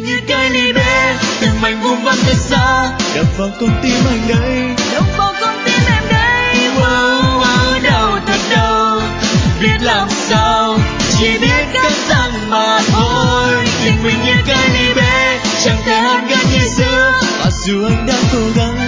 như cái ly bé, từng mảnh vuông vắn thật xa, đập vào con tim anh đây, đập vào con tim em đây. Wow, wow, đau thật đau, biết làm sao, chỉ biết cắn răng mà thôi. Tình mình như cái ly bé, chẳng thể hơn gần như xưa, và dù anh đã cố gắng